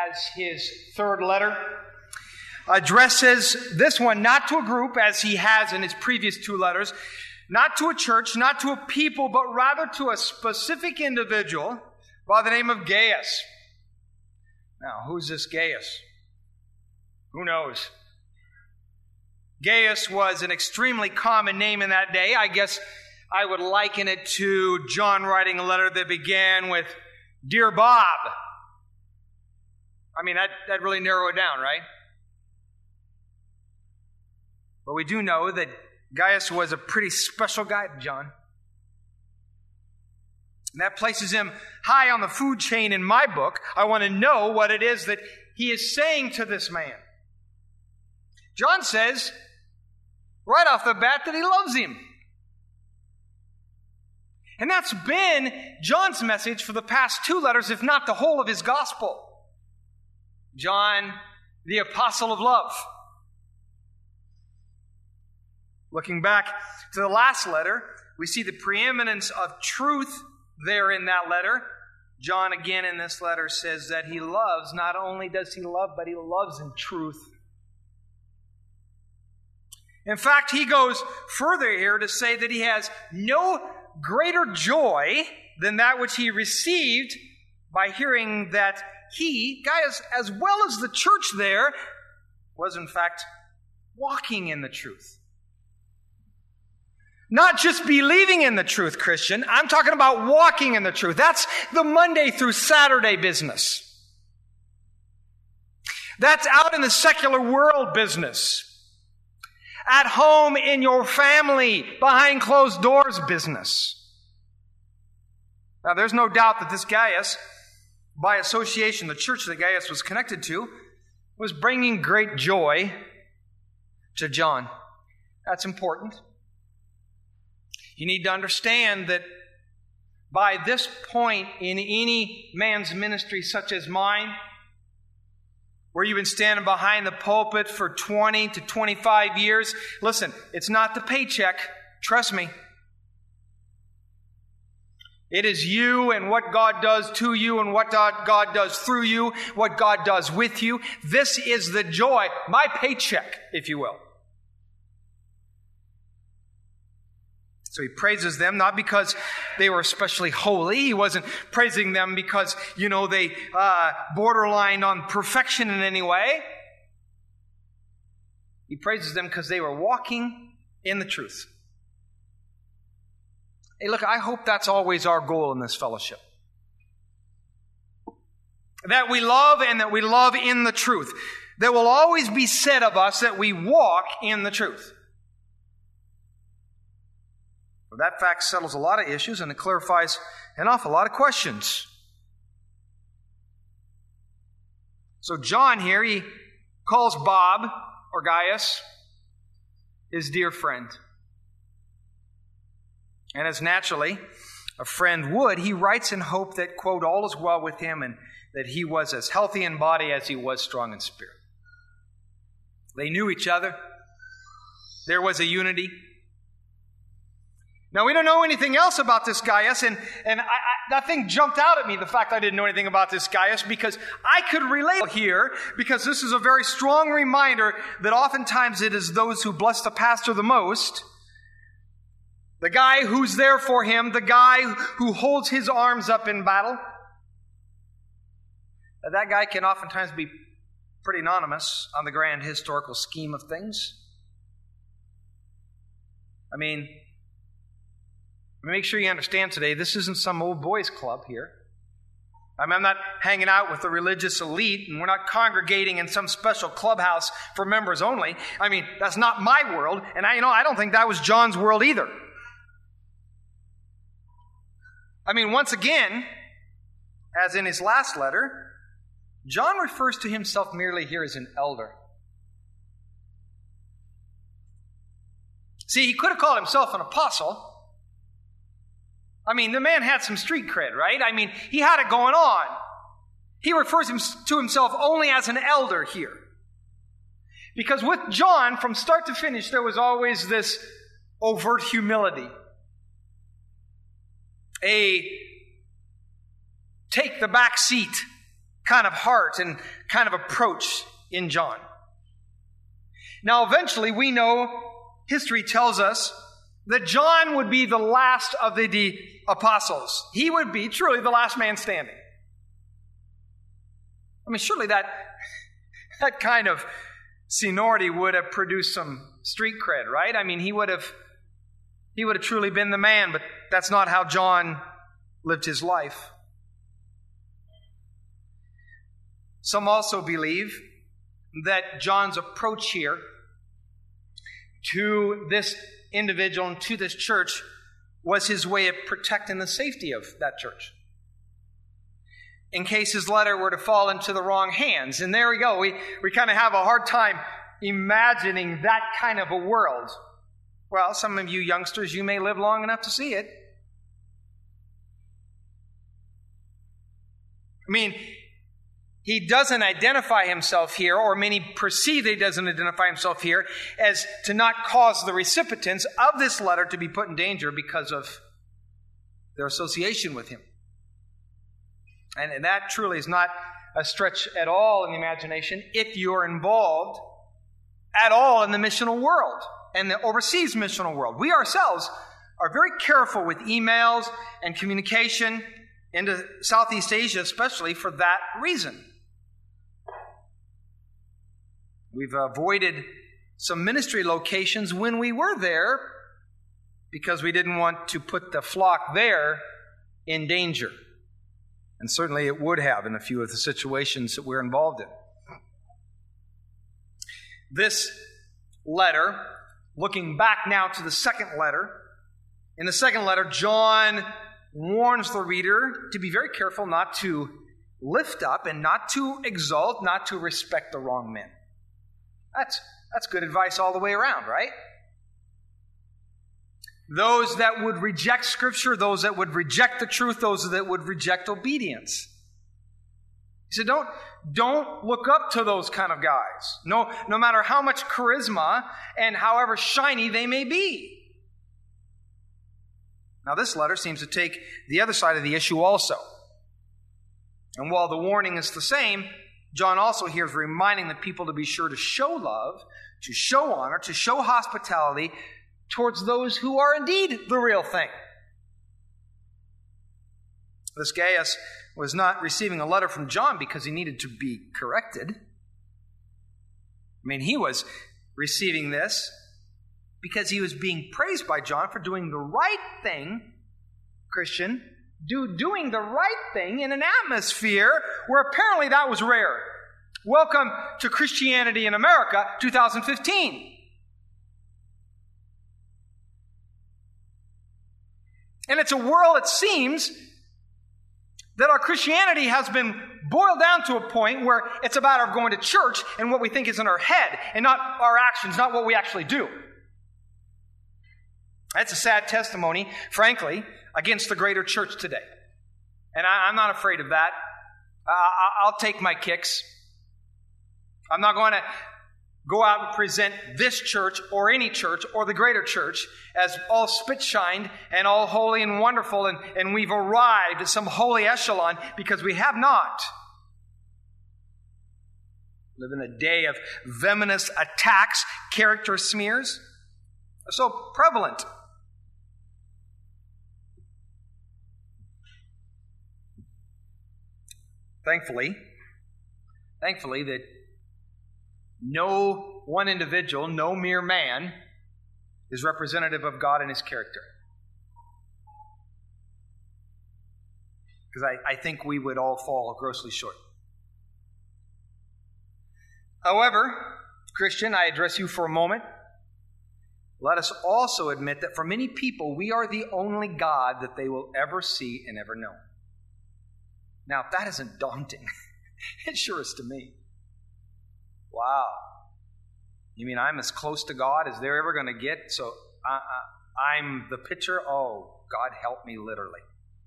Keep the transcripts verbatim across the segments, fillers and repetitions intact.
as his third letter. Addresses this one not to a group, as he has in his previous two letters, not to a church, not to a people, but rather to a specific individual by the name of Gaius. Now, who's this Gaius? Who knows? Gaius was an extremely common name in that day. I guess I would liken it to John writing a letter that began with, "Dear Bob." I mean, that, that really narrowed it down, right? But we do know that Gaius was a pretty special guy to John. And that places him high on the food chain in my book. I want to know what it is that he is saying to this man. John says, right off the bat, that he loves him. And that's been John's message for the past two letters, if not the whole of his gospel. John, the apostle of love. Looking back to the last letter, we see the preeminence of truth there in that letter. John, again in this letter, says that he loves. Not only does he love, but he loves in truth. In fact, he goes further here to say that he has no greater joy than that which he received by hearing that he, Gaius, as well as the church there, was in fact walking in the truth. Not just believing in the truth, Christian. I'm talking about walking in the truth. That's the Monday through Saturday business. That's out in the secular world business. At home in your family, behind closed doors business. Now, there's no doubt that this Gaius, by association, the church that Gaius was connected to, was bringing great joy to John. That's important. You need to understand that by this point in any man's ministry such as mine, where you've been standing behind the pulpit for twenty to twenty-five years, listen, it's not the paycheck. Trust me. It is you and what God does to you and what God does through you, what God does with you. This is the joy, my paycheck, if you will. So he praises them, not because they were especially holy. He wasn't praising them because, you know, they uh, borderlined on perfection in any way. He praises them because they were walking in the truth. Hey, look, I hope that's always our goal in this fellowship. That we love and that we love in the truth. There will always be said of us that we walk in the truth. That fact settles a lot of issues and it clarifies an awful lot of questions. So John here, he calls Bob, or Gaius, his dear friend. And as naturally a friend would, he writes in hope that, quote, all is well with him and that he was as healthy in body as he was strong in spirit. They knew each other. There was a unity. Now, we don't know anything else about this Gaius, and, and I, I, that thing jumped out at me, the fact I didn't know anything about this Gaius, because I could relate here, because this is a very strong reminder that oftentimes it is those who bless the pastor the most, the guy who's there for him, the guy who holds his arms up in battle, that, that guy can oftentimes be pretty anonymous on the grand historical scheme of things. I mean, make sure you understand today, this isn't some old boys club here. I mean, I'm not hanging out with the religious elite, and we're not congregating in some special clubhouse for members only. I mean, that's not my world, and I, you know, I don't think that was John's world either. I mean, once again, as in his last letter, John refers to himself merely here as an elder. See, he could have called himself an apostle. I mean, the man had some street cred, right? I mean, he had it going on. He refers to himself only as an elder here. Because with John, from start to finish, there was always this overt humility. A take the back seat kind of heart and kind of approach in John. Now, eventually, we know, history tells us, that John would be the last of the, the apostles. He would be truly the last man standing. I mean, surely that, that kind of seniority would have produced some street cred, right? I mean, he would have, he would have truly been the man, but that's not how John lived his life. Some also believe that John's approach here to this individual and to this church was his way of protecting the safety of that church, in case his letter were to fall into the wrong hands. And there we go. We, we kind of have a hard time imagining that kind of a world. Well, some of you youngsters, you may live long enough to see it. I mean, he doesn't identify himself here, or many perceive that he doesn't identify himself here, as to not cause the recipients of this letter to be put in danger because of their association with him. And, and that truly is not a stretch at all in the imagination if you're involved at all in the missional world and the overseas missional world. We ourselves are very careful with emails and communication into Southeast Asia, especially for that reason. We've avoided some ministry locations when we were there because we didn't want to put the flock there in danger. And certainly it would have in a few of the situations that we're involved in. This letter, looking back now to the second letter, in the second letter, John warns the reader to be very careful not to lift up and not to exalt, not to respect the wrong men. That's, that's good advice all the way around, right? Those that would reject Scripture, those that would reject the truth, those that would reject obedience. He said, don't, don't look up to those kind of guys. No, no matter how much charisma and however shiny they may be. Now, this letter seems to take the other side of the issue also. And while the warning is the same, John also here is reminding the people to be sure to show love, to show honor, to show hospitality towards those who are indeed the real thing. This Gaius was not receiving a letter from John because he needed to be corrected. I mean, he was receiving this because he was being praised by John for doing the right thing, Christian, do, doing the right thing in an atmosphere where apparently that was rare. Welcome to Christianity in America, two thousand fifteen. And it's a world, it seems, that our Christianity has been boiled down to a point where it's about our going to church and what we think is in our head and not our actions, not what we actually do. That's a sad testimony, frankly, against the greater church today. And I, I'm not afraid of that. Uh, I'll take my kicks. I'm not going to go out and present this church or any church or the greater church as all spit-shined and all holy and wonderful and, and we've arrived at some holy echelon, because we have not. We live in a day of venomous attacks, character smears are so prevalent. Thankfully, thankfully that no one individual, no mere man, is representative of God and His character. Because I, I think we would all fall grossly short. However, Christian, I address you for a moment. Let us also admit that for many people, we are the only God that they will ever see and ever know. Now, if that isn't daunting, it sure is to me. Wow. You mean I'm as close to God as they're ever going to get? So I, I, I'm the picture? Oh, God help me, literally.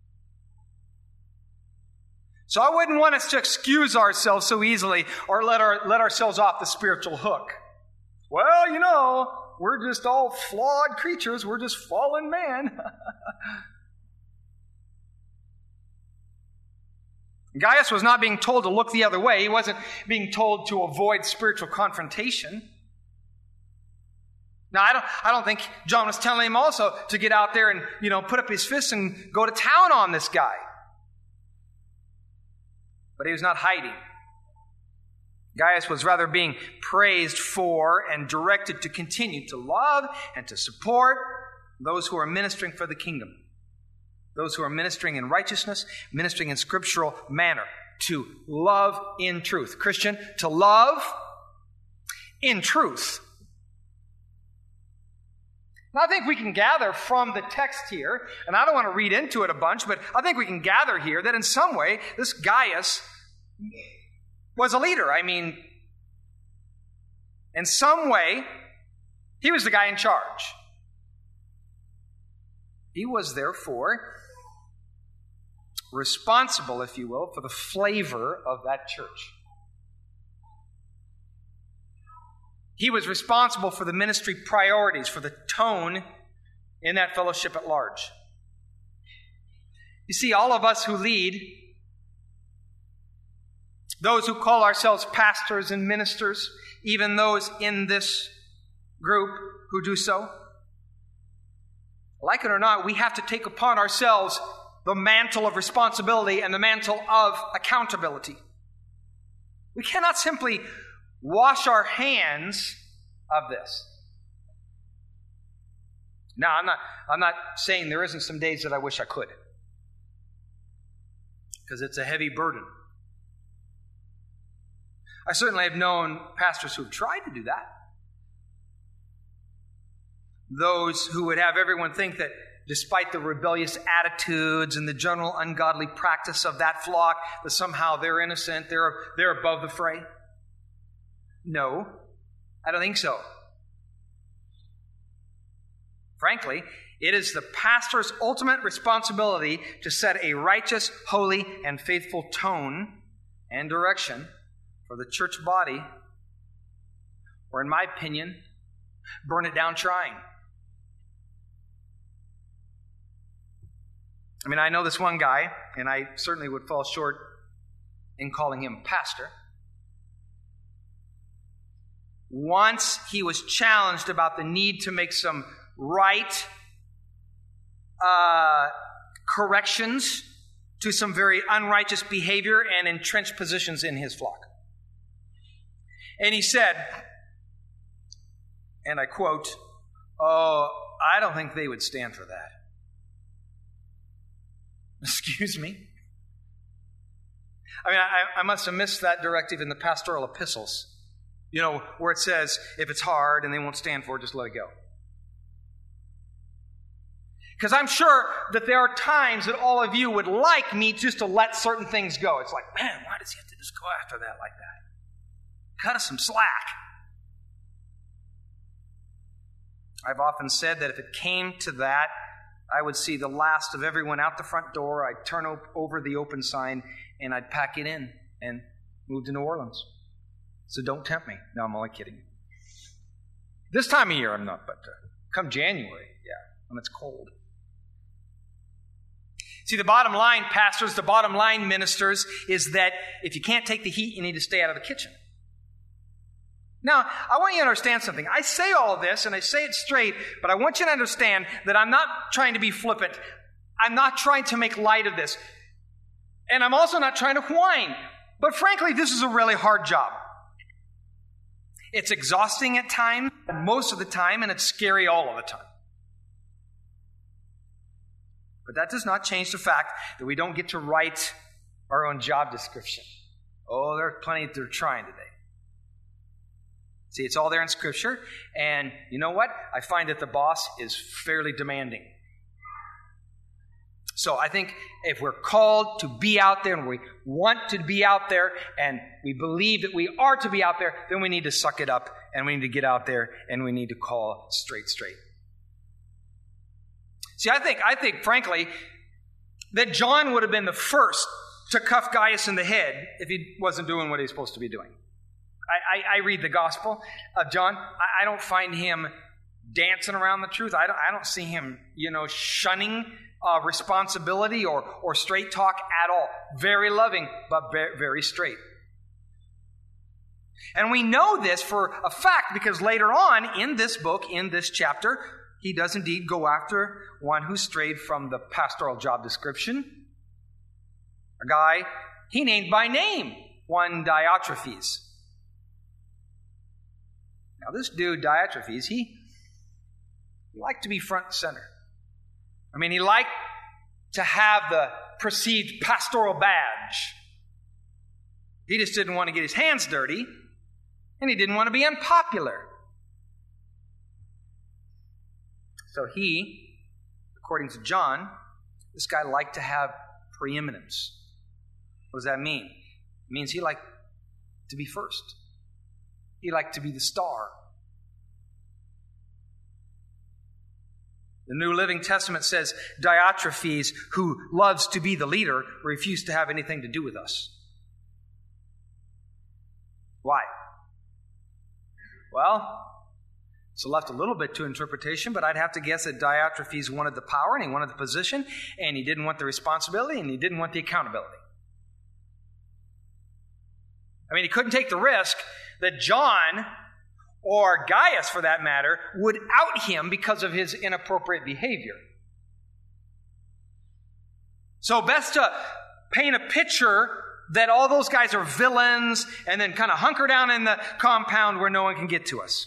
So I wouldn't want us to excuse ourselves so easily or let, our, let ourselves off the spiritual hook. Well, you know, we're just all flawed creatures. We're just fallen man. Gaius was not being told to look the other way. He wasn't being told to avoid spiritual confrontation. Now, I don't, I don't think John was telling him also to get out there and, you know, put up his fists and go to town on this guy. But he was not hiding. Gaius was rather being praised for and directed to continue to love and to support those who are ministering for the kingdom. Those who are ministering in righteousness, ministering in scriptural manner. To love in truth. Christian, to love in truth. Now, I think we can gather from the text here, and I don't want to read into it a bunch, but I think we can gather here that in some way, this Gaius was a leader. I mean, in some way, he was the guy in charge. He was, therefore, responsible, if you will, for the flavor of that church. He was responsible for the ministry priorities, for the tone in that fellowship at large. You see, all of us who lead, those who call ourselves pastors and ministers, even those in this group who do so, like it or not, we have to take upon ourselves the mantle of responsibility and the mantle of accountability. We cannot simply wash our hands of this. Now, I'm not, I'm not saying there isn't some days that I wish I could, because it's a heavy burden. I certainly have known pastors who've tried to do that. Those who would have everyone think that despite the rebellious attitudes and the general ungodly practice of that flock, that somehow they're innocent, they're, they're above the fray. No, I don't think so. Frankly, it is the pastor's ultimate responsibility to set a righteous, holy, and faithful tone and direction for the church body, or in my opinion, burn it down trying. I mean, I know this one guy, and I certainly would fall short in calling him pastor. Once he was challenged about the need to make some right uh, corrections to some very unrighteous behavior and entrenched positions in his flock. And he said, and I quote, "Oh, I don't think they would stand for that." Excuse me? I mean, I, I must have missed that directive in the pastoral epistles. You know, where it says, if it's hard and they won't stand for it, just let it go. Because I'm sure that there are times that all of you would like me just to let certain things go. It's like, man, why does he have to just go after that like that? Cut us some slack. I've often said that if it came to that, I would see the last of everyone out the front door. I'd turn op- over the open sign and I'd pack it in and move to New Orleans. So don't tempt me. No, I'm only kidding. This time of year I'm not, but uh, come January, yeah, when it's cold. See, the bottom line, pastors, the bottom line, ministers, is that if you can't take the heat, you need to stay out of the kitchen. Now, I want you to understand something. I say all of this, and I say it straight, but I want you to understand that I'm not trying to be flippant. I'm not trying to make light of this. And I'm also not trying to whine. But frankly, this is a really hard job. It's exhausting at times, most of the time, and it's scary all of the time. But that does not change the fact that we don't get to write our own job description. Oh, there are plenty that are trying today. See, it's all there in Scripture, and you know what? I find that the boss is fairly demanding. So I think if we're called to be out there, and we want to be out there, and we believe that we are to be out there, then we need to suck it up, and we need to get out there, and we need to call straight, straight. See, I think, I think, frankly, that John would have been the first to cuff Gaius in the head if he wasn't doing what he's supposed to be doing. I, I, I read the Gospel of John. I, I don't find him dancing around the truth. I don't, I don't see him, you know, shunning uh, responsibility or, or straight talk at all. Very loving, but very, very straight. And we know this for a fact because later on in this book, in this chapter, he does indeed go after one who strayed from the pastoral job description. A guy he named by name, one Diotrephes. Now this dude, Diotrephes, he, he liked to be front and center. I mean, he liked to have the perceived pastoral badge. He just didn't want to get his hands dirty, and he didn't want to be unpopular. So he, according to John, this guy liked to have preeminence. What does that mean? It means he liked to be first. He liked to be the star. The New Living Testament says Diotrephes, who loves to be the leader, refused to have anything to do with us. Why? Well, it's left a little bit to interpretation, but I'd have to guess that Diotrephes wanted the power and he wanted the position and he didn't want the responsibility and he didn't want the accountability. I mean, he couldn't take the risk that John, or Gaius for that matter, would out him because of his inappropriate behavior. So best to paint a picture that all those guys are villains and then kind of hunker down in the compound where no one can get to us.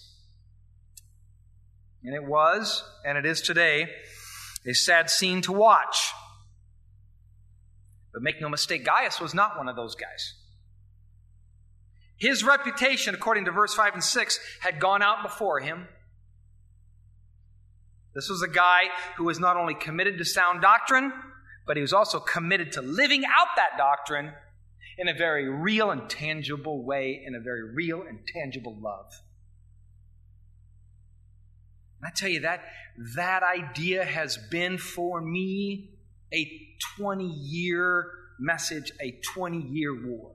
And it was, and it is today, a sad scene to watch. But make no mistake, Gaius was not one of those guys. His reputation, according to verse five and six, had gone out before him. This was a guy who was not only committed to sound doctrine, but he was also committed to living out that doctrine in a very real and tangible way, in a very real and tangible love. And I tell you that, that idea has been for me a twenty-year message, a twenty-year war.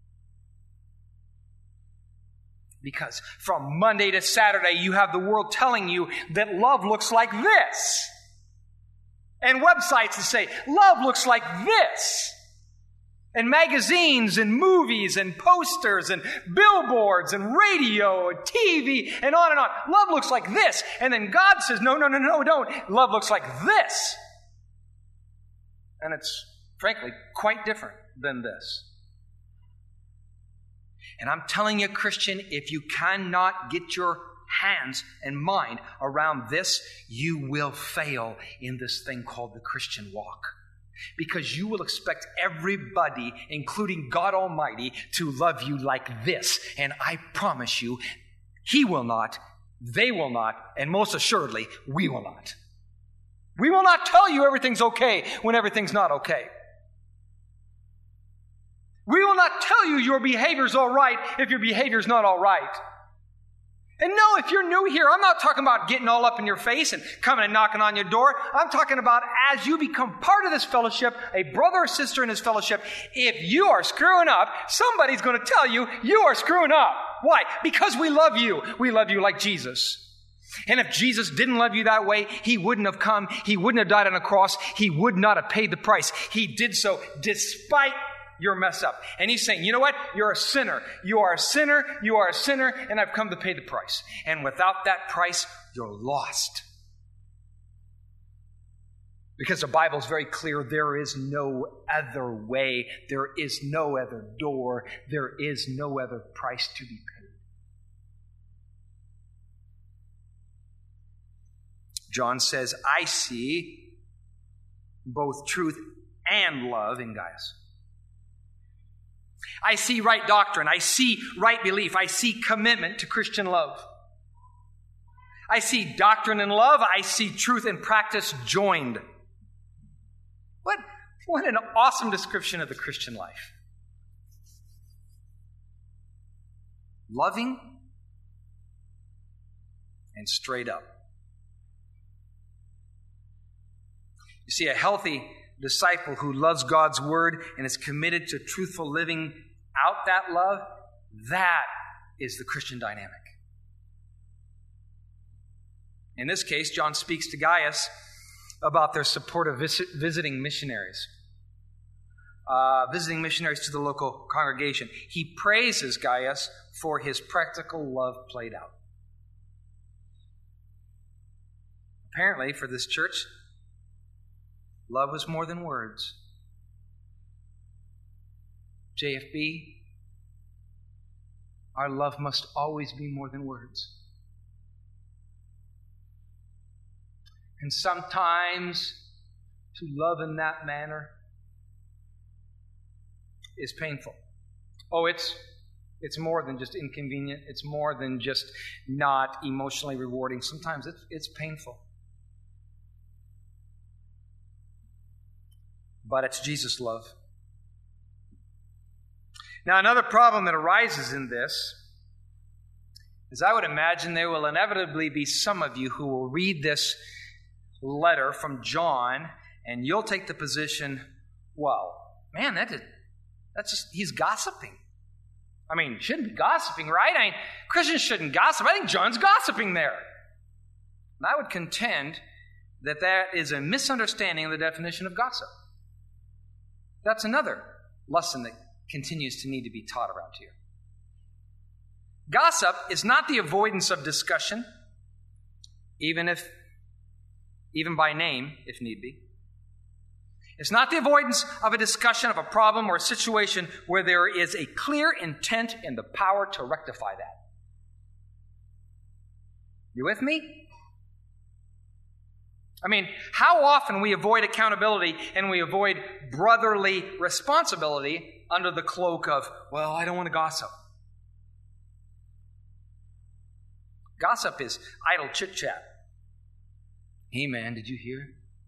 Because from Monday to Saturday, you have the world telling you that love looks like this. And websites that say, love looks like this. And magazines and movies and posters and billboards and radio and T V and on and on. Love looks like this. And then God says, no, no, no, no, don't. Love looks like this. And it's, frankly, quite different than this. And I'm telling you, Christian, if you cannot get your hands and mind around this, you will fail in this thing called the Christian walk. Because you will expect everybody, including God Almighty, to love you like this. And I promise you, He will not, they will not, and most assuredly, we will not. We will not tell you everything's okay when everything's not okay. We will not tell you your behavior's all right if your behavior's not all right. And no, if you're new here, I'm not talking about getting all up in your face and coming and knocking on your door. I'm talking about as you become part of this fellowship, a brother or sister in this fellowship, if you are screwing up, somebody's going to tell you you are screwing up. Why? Because we love you. We love you like Jesus. And if Jesus didn't love you that way, He wouldn't have come. He wouldn't have died on a cross. He would not have paid the price. He did so despite your mess up. And He's saying, you know what? You're a sinner. You are a sinner. You are a sinner. And I've come to pay the price. And without that price, you're lost. Because the Bible is very clear. There is no other way. There is no other door. There is no other price to be paid. John says, I see both truth and love in Gaius. I see right doctrine. I see right belief. I see commitment to Christian love. I see doctrine and love. I see truth and practice joined. What, what an awesome description of the Christian life. Loving and straight up. You see, a healthy disciple who loves God's word and is committed to truthful living out that love, that is the Christian dynamic. In this case, John speaks to Gaius about their support of vis- visiting missionaries. Uh, visiting missionaries to the local congregation. He praises Gaius for his practical love played out. Apparently, for this church, love was more than words. J F B, our love must always be more than words. And sometimes to love in that manner is painful. Oh, it's it's more than just inconvenient. It's more than just not emotionally rewarding. Sometimes it's, it's painful. But it's Jesus' love. Now, another problem that arises in this is I would imagine there will inevitably be some of you who will read this letter from John, and you'll take the position, well, man, that is, that's just, he's gossiping. I mean, shouldn't be gossiping, right? I mean, Christians shouldn't gossip. I think John's gossiping there. And I would contend that that is a misunderstanding of the definition of gossip. That's another lesson that continues to need to be taught around here. Gossip is not the avoidance of discussion, even if, even by name, if need be. It's not the avoidance of a discussion of a problem or a situation where there is a clear intent and the power to rectify that. You with me? I mean, how often we avoid accountability and we avoid brotherly responsibility under the cloak of, well, I don't want to gossip. Gossip is idle chit-chat. Hey, man, did you hear?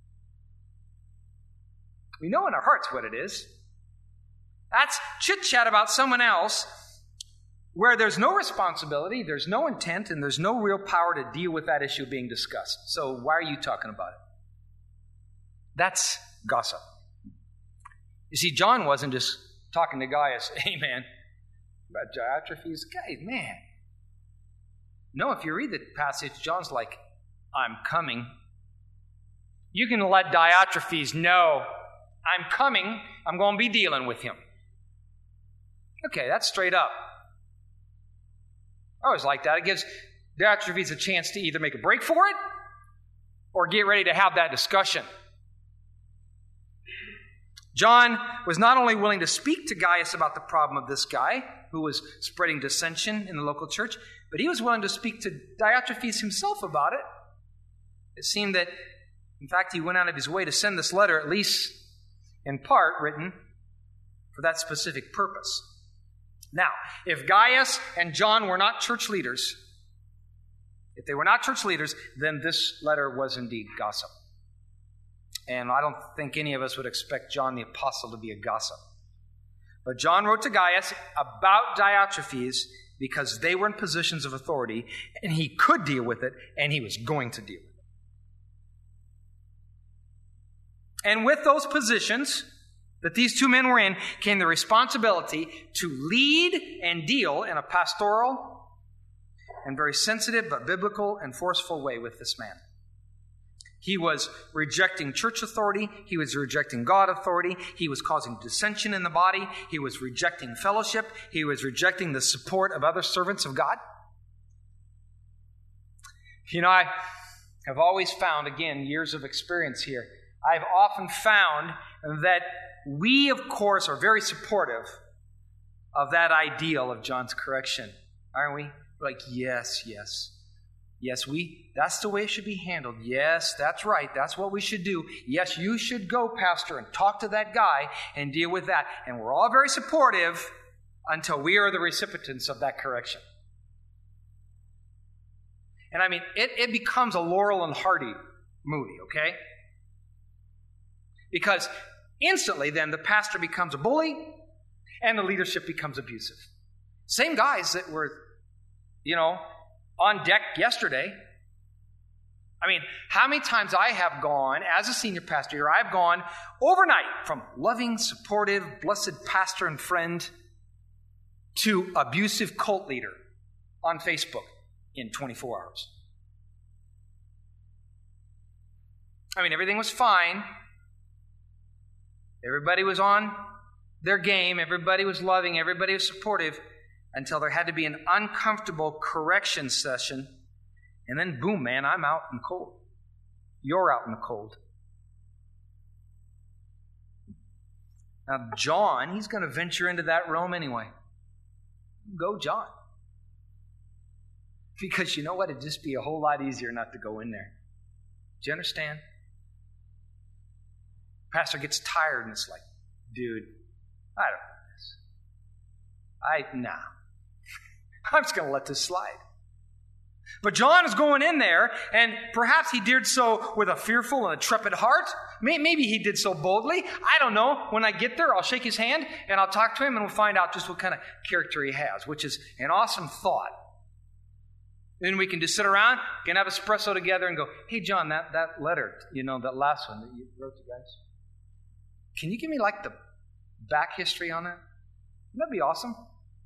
We know in our hearts what it is. That's chit-chat about someone else where there's no responsibility, there's no intent, and there's no real power to deal with that issue being discussed. So why are you talking about it? That's gossip. You see, John wasn't just talking to Gaius, hey, man, about Diotrephes. Guys, man. No, if you read the passage, John's like, I'm coming. You can let Diotrephes know, I'm coming, I'm going to be dealing with him. Okay, that's straight up. I always like that. It gives Diotrephes a chance to either make a break for it or get ready to have that discussion. John was not only willing to speak to Gaius about the problem of this guy who was spreading dissension in the local church, but he was willing to speak to Diotrephes himself about it. It seemed that, in fact, he went out of his way to send this letter, at least in part, written for that specific purpose. Now, if Gaius and John were not church leaders, if they were not church leaders, then this letter was indeed gossip. And I don't think any of us would expect John the Apostle to be a gossip. But John wrote to Gaius about Diotrephes because they were in positions of authority, and he could deal with it, and he was going to deal with it. And with those positions that these two men were in came the responsibility to lead and deal in a pastoral and very sensitive but biblical and forceful way with this man. He was rejecting church authority. He was rejecting God authority. He was causing dissension in the body. He was rejecting fellowship. He was rejecting the support of other servants of God. You know, I have always found, again, years of experience here, I've often found that we, of course, are very supportive of that ideal of John's correction, aren't we? Like, yes, yes. Yes, we, that's the way it should be handled. Yes, that's right. That's what we should do. Yes, you should go, Pastor, and talk to that guy and deal with that. And we're all very supportive until we are the recipients of that correction. And I mean, it, it becomes a Laurel and Hardy movie, okay? Because instantly then the pastor becomes a bully and the leadership becomes abusive. Same guys that were, you know, on deck yesterday. I mean, how many times I have gone, as a senior pastor here, I've gone overnight from loving, supportive, blessed pastor and friend to abusive cult leader on Facebook in twenty-four hours. I mean, everything was fine. Everybody was on their game. Everybody was loving. Everybody was supportive until there had to be an uncomfortable correction session. And then, boom, man, I'm out in the cold. You're out in the cold. Now, John, he's going to venture into that realm anyway. Go, John. Because you know what? It'd just be a whole lot easier not to go in there. Do you understand? Pastor gets tired and it's like, dude, I don't know this. I, nah. I'm just going to let this slide. But John is going in there, and perhaps he did so with a fearful and a trepid heart. Maybe he did so boldly. I don't know. When I get there, I'll shake his hand, and I'll talk to him, and we'll find out just what kind of character he has, which is an awesome thought. Then we can just sit around, can have espresso together, and go, hey, John, that, that letter, you know, that last one that you wrote to guys, can you give me, like, the back history on that? Wouldn't that be awesome?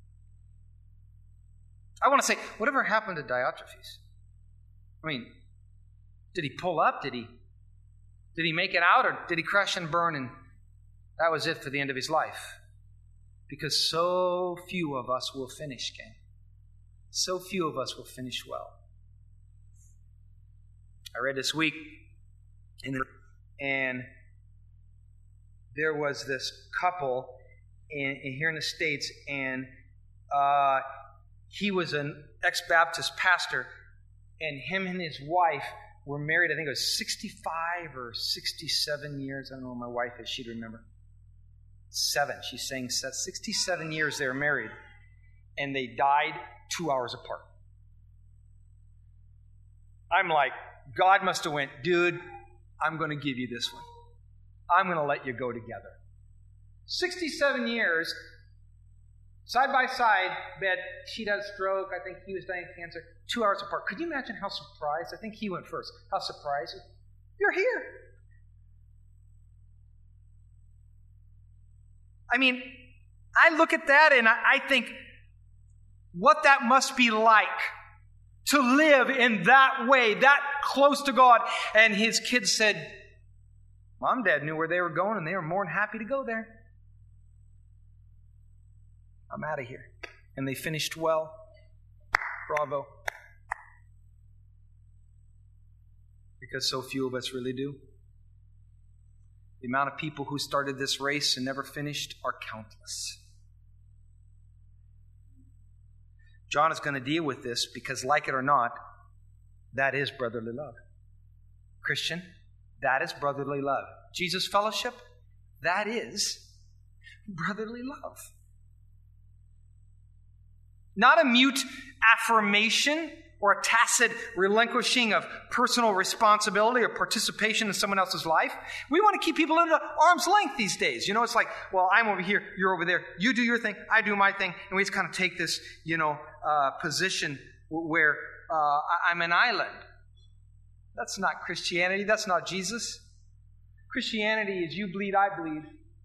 I want to say, whatever happened to Diotrephes? I mean, did he pull up? Did he did he make it out? Or did he crash and burn and that was it for the end of his life? Because so few of us will finish, gang. So few of us will finish well. I read this week, in the, and there was this couple in, in here in the States, and uh, he was an ex-Baptist pastor, and him and his wife were married, I think it was sixty-five or sixty-seven years. I don't know what my wife is. She'd remember. Seven. She's saying sixty-seven years they were married, and they died two hours apart. I'm like, God must have went, dude, I'm going to give you this one. I'm going to let you go together. sixty-seven years, side by side, bed. She had a stroke. I think he was dying of cancer. Two hours apart. Could you imagine how surprised? I think he went first. How surprised? You're here. I mean, I look at that and I, I think what that must be like to live in that way, that close to God. And his kids said, Mom and Dad knew where they were going and they were more than happy to go there. I'm out of here. And they finished well. Bravo. Because so few of us really do. The amount of people who started this race and never finished are countless. John is going to deal with this because, like it or not, that is brotherly love. Christian, that is brotherly love. Jesus fellowship, that is brotherly love. Not a mute affirmation or a tacit relinquishing of personal responsibility or participation in someone else's life. We want to keep people at arm's length these days. You know, it's like, well, I'm over here, you're over there. You do your thing, I do my thing. And we just kind of take this, you know, uh, position where uh, I'm an island. That's not Christianity. That's not Jesus. Christianity is you bleed, I bleed.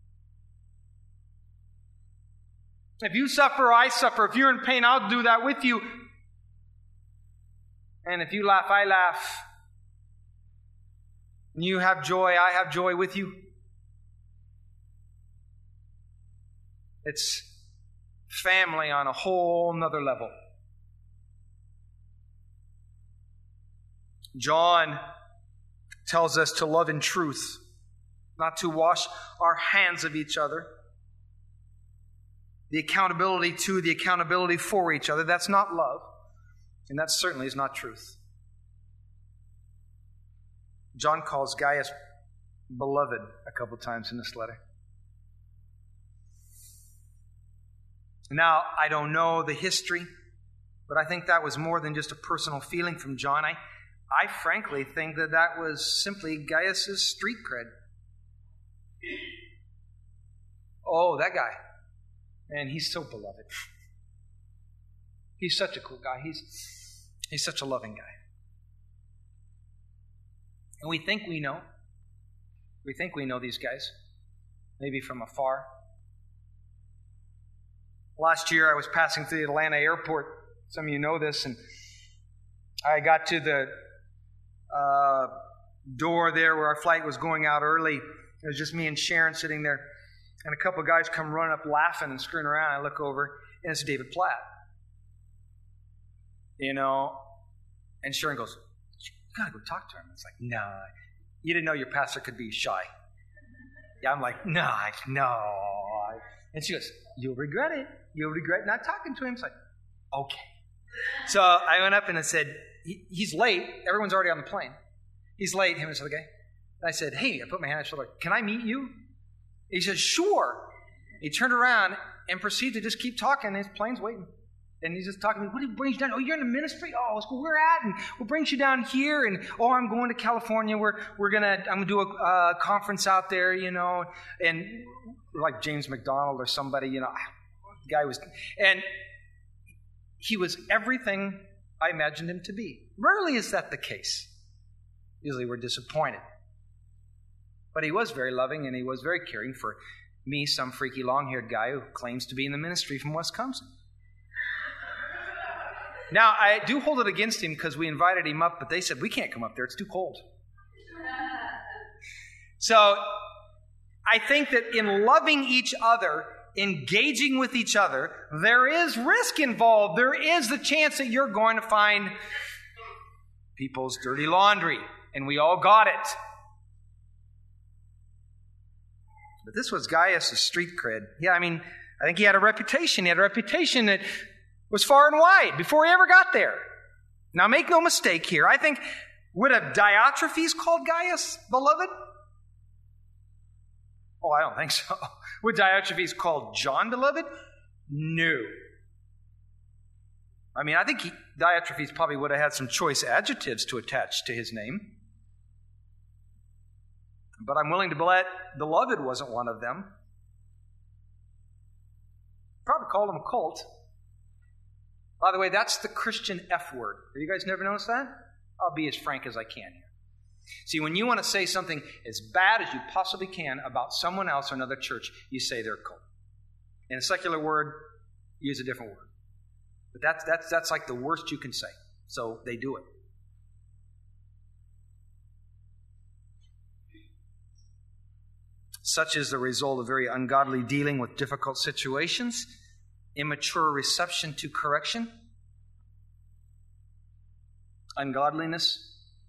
If you suffer, I suffer. If you're in pain, I'll do that with you. And if you laugh, I laugh. And you have joy, I have joy with you. It's family on a whole nother level. John tells us to love in truth, not to wash our hands of each other. The accountability to, the accountability for each other, that's not love. And that certainly is not truth. John calls Gaius beloved a couple times in this letter. Now, I don't know the history, but I think that was more than just a personal feeling from John. I, I frankly think that that was simply Gaius' street cred. Oh, that guy. Man, he's so beloved. He's such a cool guy. He's, he's such a loving guy. And we think we know. We think we know these guys. Maybe from afar. Last year I was passing through the Atlanta airport. Some of you know this. And I got to the uh, door there where our flight was going out early. It was just me and Sharon sitting there. And a couple of guys come running up laughing and screwing around. I look over, and it's David Platt. You know, and Sharon goes, you got to go talk to him. It's like, no, you didn't know your pastor could be shy. Yeah, I'm like, no, no. And she goes, you'll regret it. You'll regret not talking to him. It's like, okay. So I went up and I said, he, he's late. Everyone's already on the plane. He's late, him and this other guy. And I said, hey, I put my hand on his shoulder. Can I meet you? He says, sure. He turned around and proceeded to just keep talking. His plane's waiting. And he's just talking to me. What do you bring you down? Oh, you're in the ministry? Oh, it's where we're at. And we'll bring you down here. And, oh, I'm going to California. We're, we're going to, I'm going to do a uh, conference out there, you know. And like James McDonald or somebody, you know. The guy was, and he was everything I imagined him to be. Rarely is that the case. Usually we're disappointed. But he was very loving and he was very caring for me, some freaky long-haired guy who claims to be in the ministry from Wisconsin. Now, I do hold it against him because we invited him up, but they said, we can't come up there. It's too cold. So I think that in loving each other, engaging with each other, there is risk involved. There is the chance that you're going to find people's dirty laundry, and we all got it. But this was Gaius' street cred. Yeah, I mean, I think he had a reputation. He had a reputation that was far and wide before he ever got there. Now, make no mistake here. I think, would have Diotrephes called Gaius beloved? Oh, I don't think so. Would Diotrephes call John beloved? No. I mean, I think he, Diotrephes probably would have had some choice adjectives to attach to his name. But I'm willing to bet beloved wasn't one of them. Probably called him a cult. By the way, that's the Christian F word. Have you guys never noticed that? I'll be as frank as I can here. See, when you want to say something as bad as you possibly can about someone else or another church, you say they're a cult. In a secular word, use a different word. But that's, that's, that's like the worst you can say. So they do it. Such is the result of very ungodly dealing with difficult situations, immature reception to correction, ungodliness,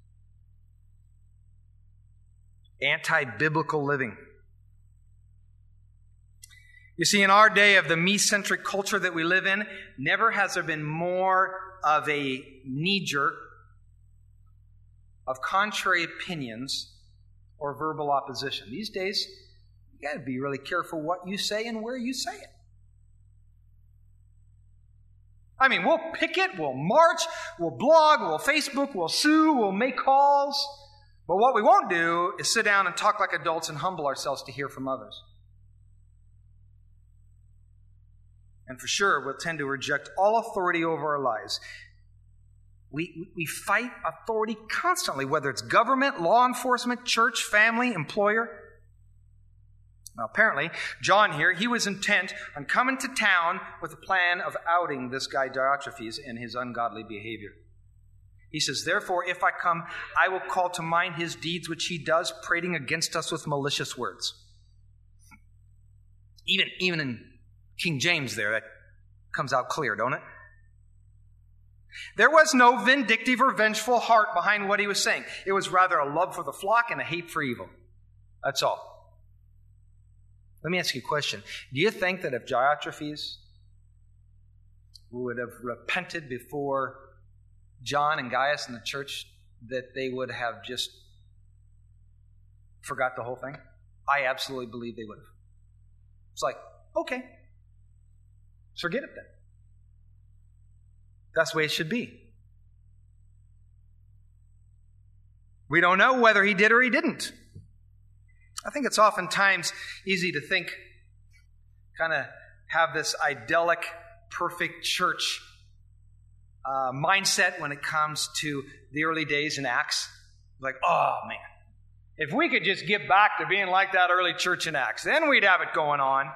anti-biblical living. You see, in our day of the me-centric culture that we live in, never has there been more of a knee-jerk of contrary opinions or verbal opposition. These days, you got to be really careful what you say and where you say it. I mean, we'll picket, we'll march, we'll blog, we'll Facebook, we'll sue, we'll make calls. But what we won't do is sit down and talk like adults and humble ourselves to hear from others. And for sure, we'll tend to reject all authority over our lives. We, we fight authority constantly, whether it's government, law enforcement, church, family, employer. Now, apparently, John here, he was intent on coming to town with a plan of outing this guy Diotrephes and his ungodly behavior. He says, therefore, if I come, I will call to mind his deeds which he does, prating against us with malicious words. Even, even in King James there, that comes out clear, don't it? There was no vindictive or vengeful heart behind what he was saying. It was rather a love for the flock and a hate for evil. That's all. Let me ask you a question. Do you think that if Diotrephes would have repented before John and Gaius and the church, that they would have just forgot the whole thing? I absolutely believe they would have. It's like, okay, forget it then. That's the way it should be. We don't know whether he did or he didn't. I think it's oftentimes easy to think, kind of have this idyllic, perfect church uh, mindset when it comes to the early days in Acts. Like, oh man, if we could just get back to being like that early church in Acts, then we'd have it going on.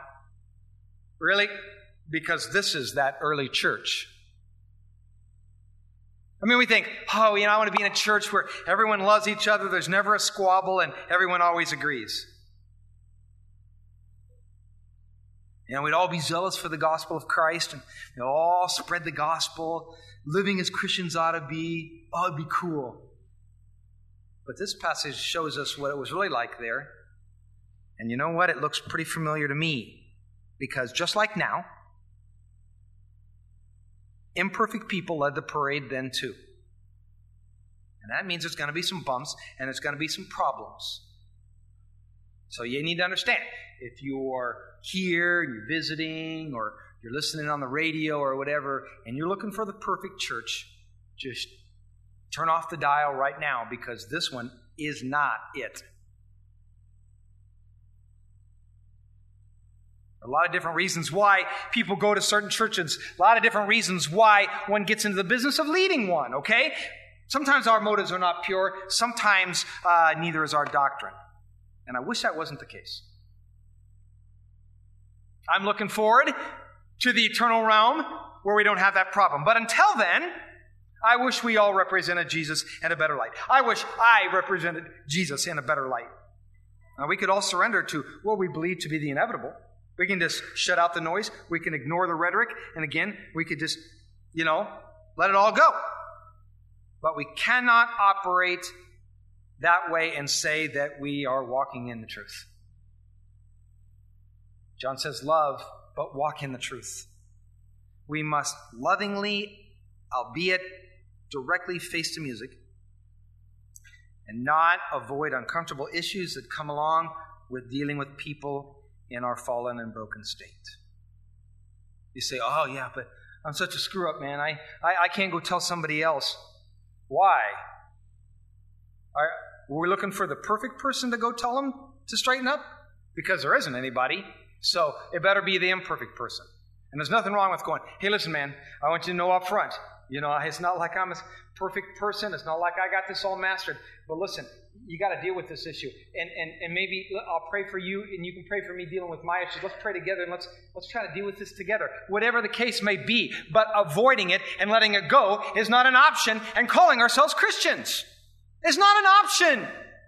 Really? Because this is that early church. I mean, we think, oh, you know, I want to be in a church where everyone loves each other, there's never a squabble, and everyone always agrees. You know, we'd all be zealous for the gospel of Christ, and we'd all spread the gospel, living as Christians ought to be. Oh, it'd be cool. But this passage shows us what it was really like there. And you know what? It looks pretty familiar to me. Because just like now, imperfect people led the parade then too. And that means there's going to be some bumps and there's going to be some problems. So you need to understand, if you're here, you're visiting, or you're listening on the radio or whatever, and you're looking for the perfect church, just turn off the dial right now, because this one is not it. A lot of different reasons why people go to certain churches. A lot of different reasons why one gets into the business of leading one, okay? Sometimes our motives are not pure. Sometimes uh, neither is our doctrine. And I wish that wasn't the case. I'm looking forward to the eternal realm where we don't have that problem. But until then, I wish we all represented Jesus in a better light. I wish I represented Jesus in a better light. Now, we could all surrender to what we believe to be the inevitable. We can just shut out the noise. We can ignore the rhetoric. And again, we could just, you know, let it all go. But we cannot operate that way and say that we are walking in the truth. John says, love, but walk in the truth. We must lovingly, albeit directly face the music, and not avoid uncomfortable issues that come along with dealing with people in our fallen and broken state. You say, oh yeah, but I'm such a screw up, man. I, I, I can't go tell somebody else. Why? Are, were we looking for the perfect person to go tell them to straighten up? Because there isn't anybody. So it better be the imperfect person. And there's nothing wrong with going, hey, listen, man, I want you to know up front. You know, it's not like I'm a perfect person. It's not like I got this all mastered. But listen, you got to deal with this issue. And, and and maybe I'll pray for you, and you can pray for me dealing with my issues. Let's pray together, and let's let's try to deal with this together. Whatever the case may be. But avoiding it and letting it go is not an option, and calling ourselves Christians is not an option.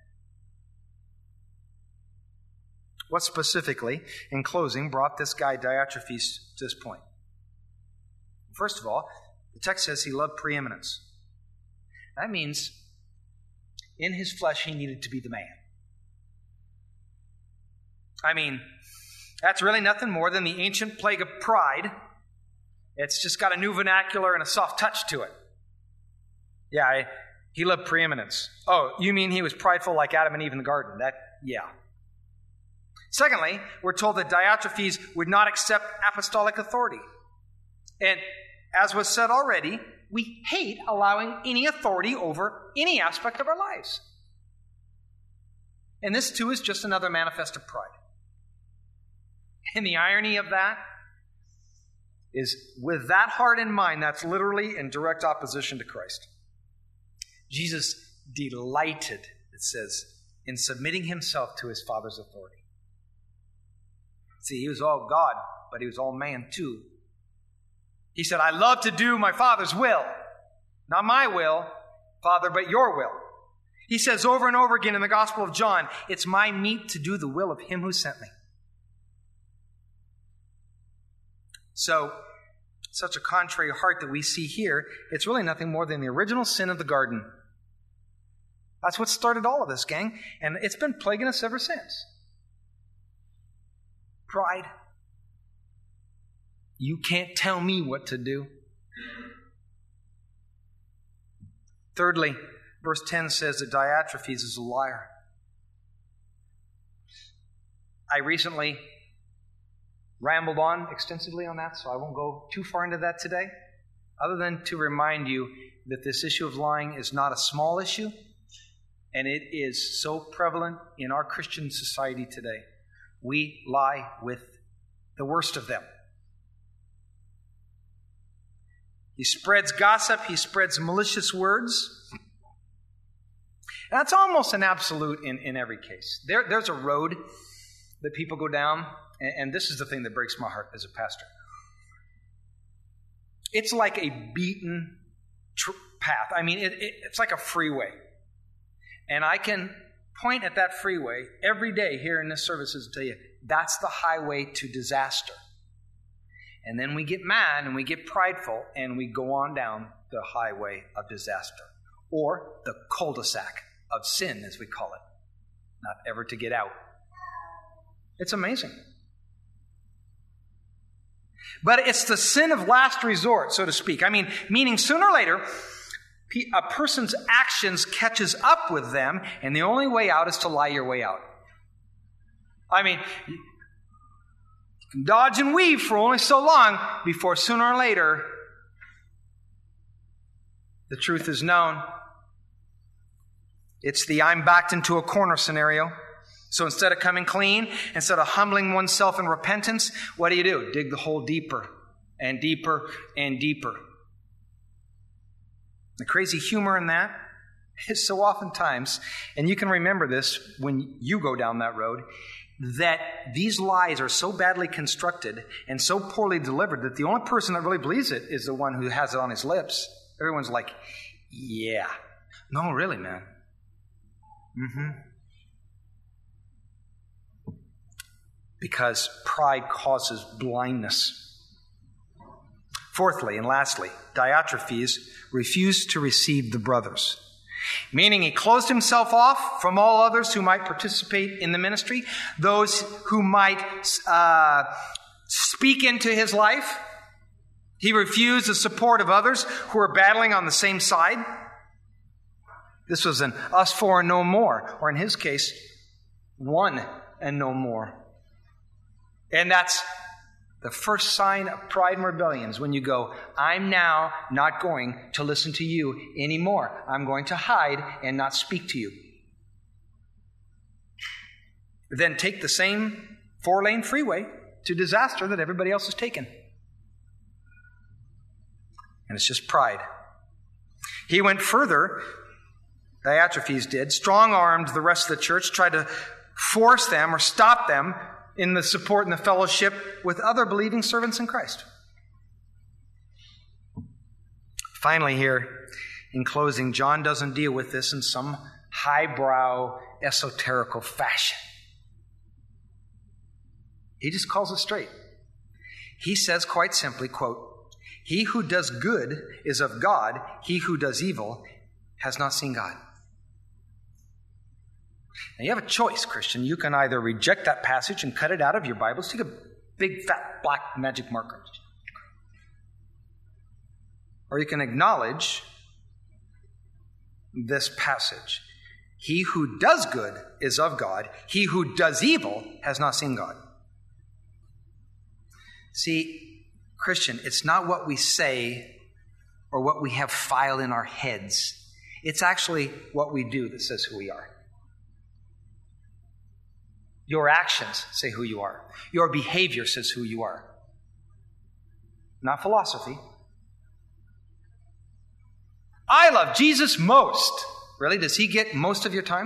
What specifically, in closing, brought this guy Diotrephes to this point? First of all, the text says he loved preeminence. That means in his flesh he needed to be the man. I mean, that's really nothing more than the ancient plague of pride. It's just got a new vernacular and a soft touch to it. Yeah, I, he loved preeminence. Oh, you mean he was prideful like Adam and Eve in the garden? That, yeah. Secondly, we're told that Diotrephes would not accept apostolic authority. And as was said already, we hate allowing any authority over any aspect of our lives. And this too is just another manifest of pride. And the irony of that is, with that heart in mind, that's literally in direct opposition to Christ. Jesus delighted, it says, in submitting himself to his Father's authority. See, he was all God, but he was all man too. He said, I love to do my Father's will. Not my will, Father, but your will. He says over and over again in the Gospel of John, it's my meat to do the will of him who sent me. So, such a contrary heart that we see here, it's really nothing more than the original sin of the garden. That's what started all of this, gang. And it's been plaguing us ever since. Pride. You can't tell me what to do. Thirdly, verse ten says that Diotrephes is a liar. I recently rambled on extensively on that, so I won't go too far into that today, other than to remind you that this issue of lying is not a small issue, and it is so prevalent in our Christian society today. We lie with the worst of them. He spreads gossip. He spreads malicious words. That's almost an absolute in, in every case. There, there's a road that people go down, and, and this is the thing that breaks my heart as a pastor. It's like a beaten tr- path. I mean, it, it, it's like a freeway. And I can point at that freeway every day here in this service and tell you, that's the highway to disaster. And then we get mad and we get prideful and we go on down the highway of disaster. Or the cul-de-sac of sin, as we call it. Not ever to get out. It's amazing. But it's the sin of last resort, so to speak. I mean, meaning sooner or later, a person's actions catches up with them, and the only way out is to lie your way out. I mean, you can dodge and weave for only so long before sooner or later the truth is known. It's the I'm backed into a corner scenario. So instead of coming clean, instead of humbling oneself in repentance, what do you do? Dig the hole deeper and deeper and deeper. The crazy humor in that is so oftentimes, and you can remember this when you go down that road, that these lies are so badly constructed and so poorly delivered that the only person that really believes it is the one who has it on his lips. Everyone's like, yeah. No, really, man. Mm-hmm. Because pride causes blindness. Fourthly and lastly, Diotrephes refused to receive the brothers, meaning he closed himself off from all others who might participate in the ministry, those who might uh, speak into his life. He refused the support of others who were battling on the same side. This was an us four and no more, or in his case, one and no more. And that's the first sign of pride and rebellion, is when you go, I'm now not going to listen to you anymore. I'm going to hide and not speak to you. Then take the same four-lane freeway to disaster that everybody else has taken. And it's just pride. He went further, Diotrephes did, strong-armed the rest of the church, tried to force them or stop them in the support and the fellowship with other believing servants in Christ. Finally here, in closing, John doesn't deal with this in some highbrow, esoterical fashion. He just calls it straight. He says quite simply, quote, he who does good is of God. He who does evil has not seen God. Now, you have a choice, Christian. You can either reject that passage and cut it out of your Bibles. Take a big, fat, black magic marker. Or you can acknowledge this passage. He who does good is of God. He who does evil has not seen God. See, Christian, it's not what we say or what we have filed in our heads. It's actually what we do that says who we are. Your actions say who you are. Your behavior says who you are. Not philosophy. I love Jesus most. Really? Does he get most of your time?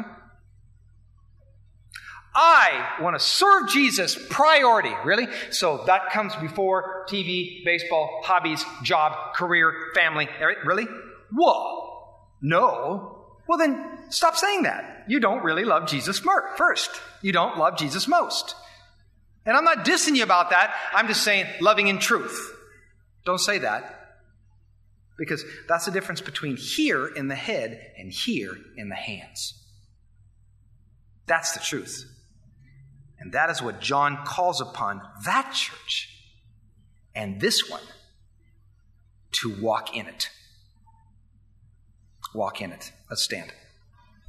I want to serve Jesus priority. Really? So that comes before T V, baseball, hobbies, job, career, family. Really? Whoa. No. Well, then stop saying that. You don't really love Jesus first. You don't love Jesus most. And I'm not dissing you about that. I'm just saying loving in truth. Don't say that. Because that's the difference between here in the head and here in the hands. That's the truth. And that is what John calls upon that church and this one to walk in it. Walk in it. Let's stand.